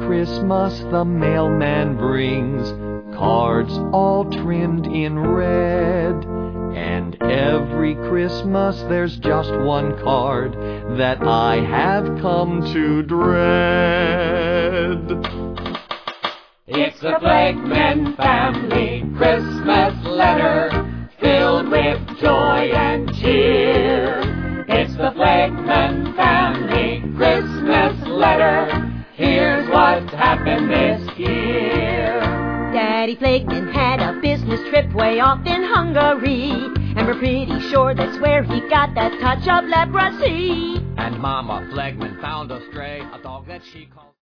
Christmas the mailman brings cards all trimmed in red. And every Christmas there's just one card that I have come to dread. It's the Flegman family Christmas letter, filled with joy and cheer. It's the Flegman family Christmas letter. Here's what's happened this year. Daddy Flegman had a business trip way off in Hungary, and we're pretty sure that's where he got that touch of leprosy. And Mama Flegman found a stray, a dog that she called